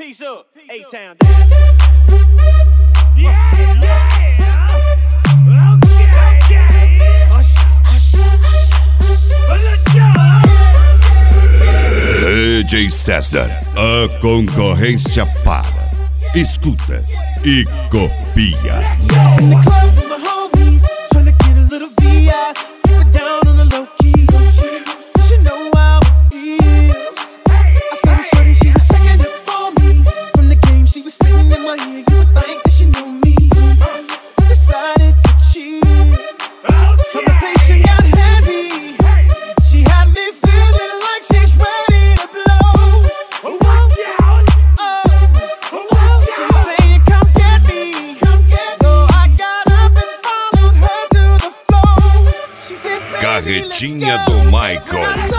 Peace up, A-Town. DJ César, a concorrência para, escuta e copia. Carretinha do Michael.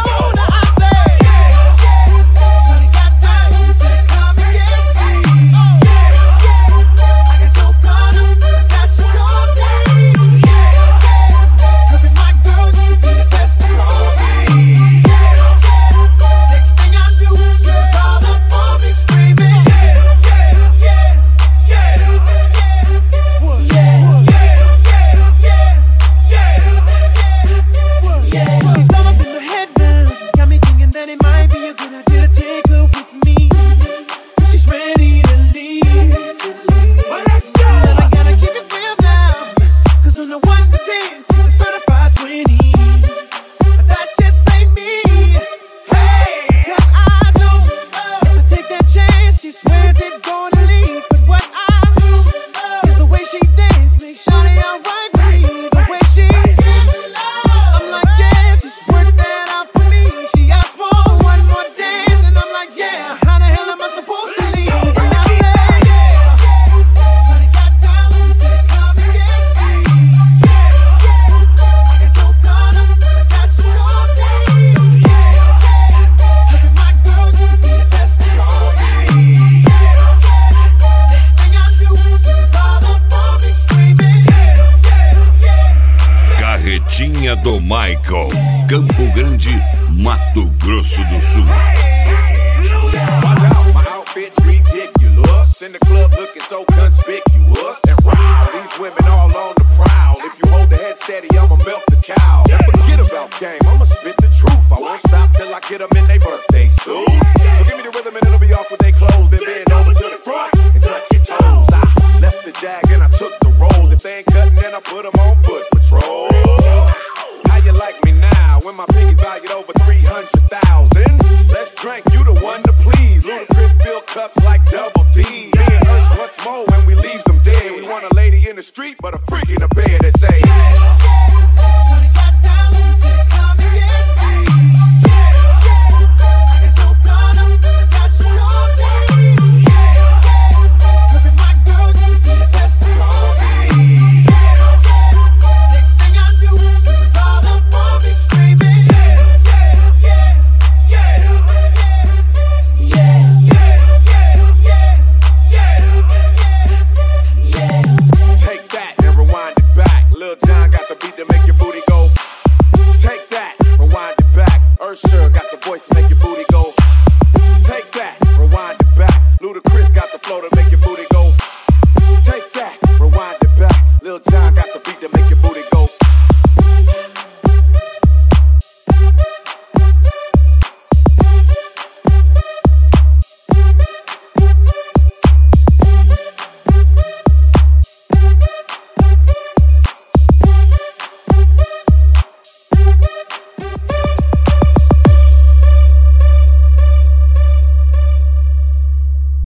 Carretinha do Michael, Campo Grande, Mato Grosso do Sul. In the club looking so conspicuous. And wow, these women all on the prowl. If you hold the head steady, I'ma melt the cow. And forget about game, I'ma spit the truth. I won't stop till I get them in their birthday suit. So give me the rhythm and it'll be off with their clothes. Then bend over to the front and touch your toes. I left the jag and I took the rolls. If they ain't cutting, then I put them on foot patrol. How you like me now when my piggy's valued over 300,000? Let's drink, you the one to please. Ludacris fill cups like Double D. Me and Ush once more when we leave them dead. We want a lady in the street, but a freak in the bed that say, Sure got the voice to make your booty go. Take that, rewind it back. Ludacris got the flow to make